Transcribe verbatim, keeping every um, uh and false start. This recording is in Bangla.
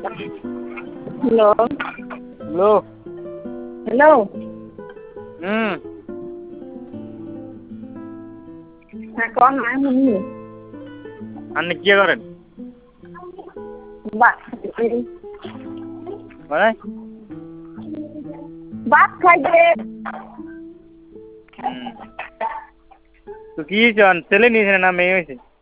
হ্যালো হ্যালো হ্যালো হুম হ্যাঁ কন না শুনি আপনি কি করেন ভাত মানে ভাত খাইছে হুম তো কি চান ছেলে নিয়েছেন না মেয়ে হয়েছে